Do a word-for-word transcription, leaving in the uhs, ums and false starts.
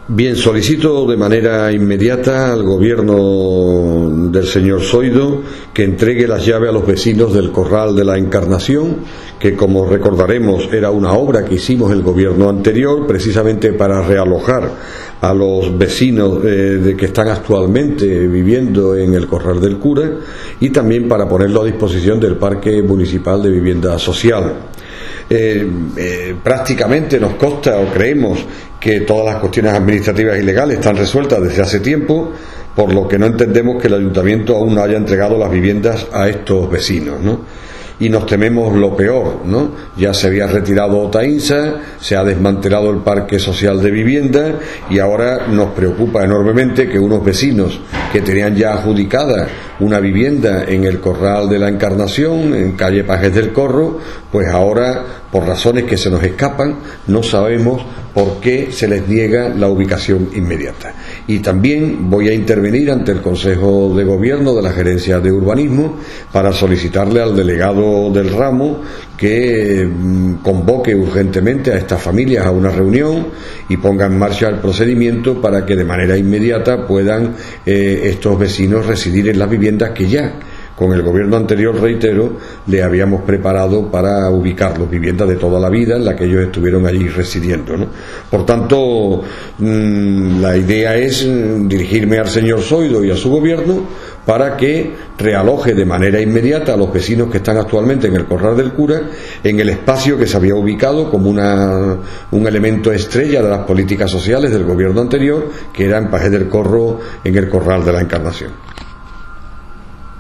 Bien, solicito de manera inmediata al gobierno del señor Zoido que entregue las llaves a los vecinos del Corral de la Encarnación, que, como recordaremos, era una obra que hicimos el gobierno anterior precisamente para realojar a los vecinos eh, de que están actualmente viviendo en el Corral del Cura, y también para ponerlo a disposición del Parque Municipal de Vivienda Social. Eh, eh, prácticamente nos consta o creemos que todas las cuestiones administrativas y legales están resueltas desde hace tiempo, por lo que no entendemos que el ayuntamiento aún no haya entregado las viviendas a estos vecinos, ¿no? Y nos tememos lo peor, ¿no? Ya se había retirado Otaínsa, se ha desmantelado el Parque Social de Vivienda y ahora nos preocupa enormemente que unos vecinos que tenían ya adjudicada una vivienda en el Corral de la Encarnación, en calle Pajes del Corro, pues ahora, por razones que se nos escapan, no sabemos por qué se les niega la ubicación inmediata. Y también voy a intervenir ante el Consejo de Gobierno de la Gerencia de Urbanismo para solicitarle al delegado del ramo que mm, convoque urgentemente a estas familias a una reunión y ponga en marcha el procedimiento para que de manera inmediata puedan eh, estos vecinos residir en las viviendas que ya con el gobierno anterior, reitero, le habíamos preparado para ubicarlos, viviendas de toda la vida en la que ellos estuvieron allí residiendo, ¿no? Por tanto, mmm, la idea es dirigirme al señor Zoido y a su gobierno para que realoje de manera inmediata a los vecinos que están actualmente en el Corral del Cura en el espacio que se había ubicado como una, un elemento estrella de las políticas sociales del gobierno anterior, que era en Pajes del Corro, en el Corral de la Encarnación.